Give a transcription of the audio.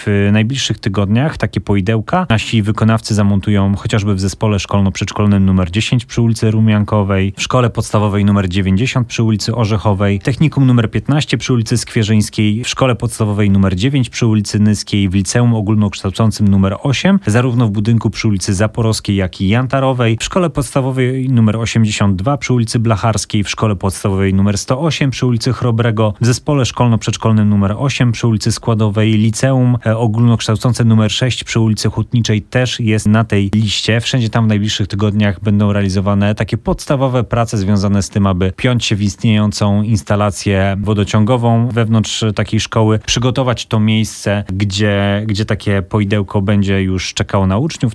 w najbliższych tygodniach takie poidełka nasi wykonawcy zamontują chociażby w zespole szkolno-przedszkolnym nr 10 przy ulicy Rumiankowej, w szkole podstawowej nr 90 przy ulicy Orzechowej, technikum nr 15 przy ulicy Skwierzyńskiej, w szkole podstawowej nr 9 przy ulicy Nyskiej, w liceum ogólnokształcącym nr 8, zarówno w budynku przy ulicy Zaporowskiej, jak i Jantarowej, w szkole podstawowej nr 82 przy ulicy Blacharskiej, w szkole podstawowej nr 108 przy ulicy Chrobrego, w zespole szkolno-przedszkolnym nr 8 przy ulicy Składowej, liceum ogólnokształcące nr 6 przy ulicy Hutniczej też jest na tej liście. Wszędzie tam w najbliższych tygodniach będą realizowane takie podstawowe prace związane z tym, aby piąć się w istniejącą instalację wodociągową wewnątrz takiej szkoły, przygotować to miejsce, gdzie takie poidełko będzie już czekało na uczniów.